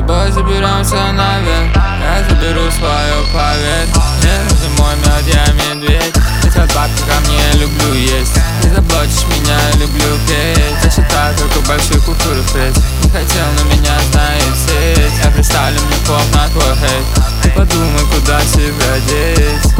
тобой заберемся наверх, я заберу свое, поверь. Мне нужен мой мед, я медведь. Ведь от бабки ко мне люблю есть. Ты заблочишь меня, люблю петь. Я считаю только большие купюры впредь. Не хотел, но меня знает сеть. Я представлю мне поп на твой хейт. Ты подумай, куда себя деть.